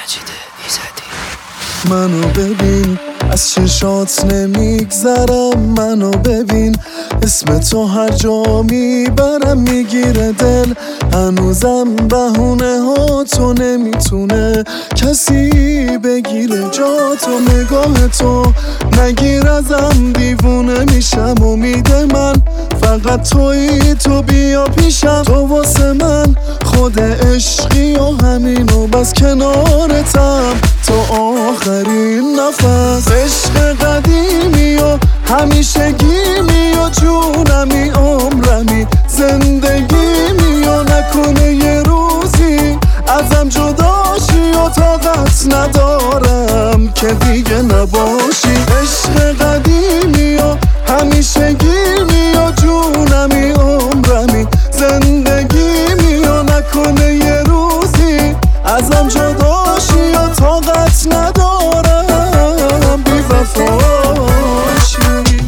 منو ببین از چشات نمیگذرم، منو ببین اسم تو هر جا میبرم میگیره دل، هنوزم بهونه ها تو نمیتونه کسی بگیره جا تو، نگاه تو نگیر ازم دیوونه میشم، امید من فقط تویی، تو بیا پیشم، تو واسه من خود عشقی و همینو بس کنارتم تو آخرین نفس، عشق قدیمی و همیشگیمی و جونمی عمرمی زندگیمی و نکنه یه روزی ازم جداشی و طاقت ندارم که دیگه نباشی، عشق قدیمی و همیشگیمی و جونمی عمرمی زندگیمی و نکنه یه روزی ازم جداشی و طاقت ندارم بی وفاشی.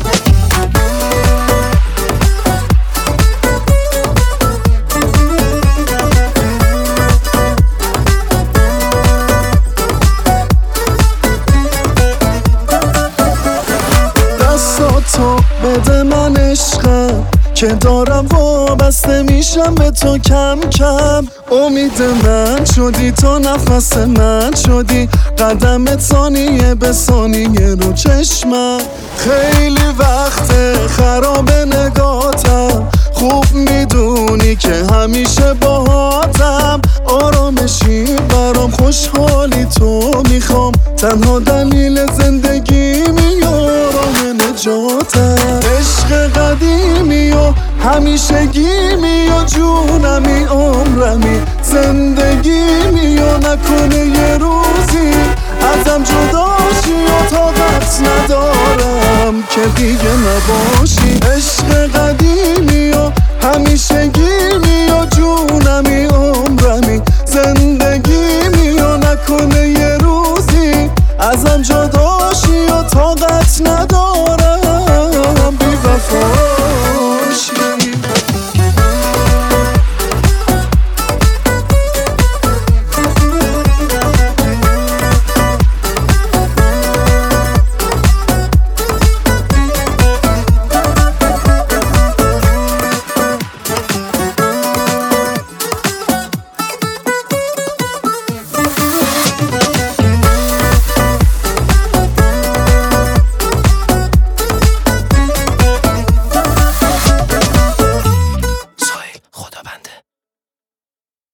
دستاتو بده من عشقم که دارم وابسته میشم به تو کم کم، امید من شدی تو نفس من شدی، قدمت ثانیه به ثانیه رو چشمم، خیلی وقت خراب نگاتم، خوب میدونی که همیشه باهاتم، آرامشی برام خوشحالی تو میخوام، تنها دلیل زندگیمی و راه نجاتم، عشق قدیمی و همیشگیمی و جونمی عمرمی زندگیمی و نکنه یه روزی ازم جداشی و طاقت ندارم که دیگه نباشی، عشق قدیمی و همیشگی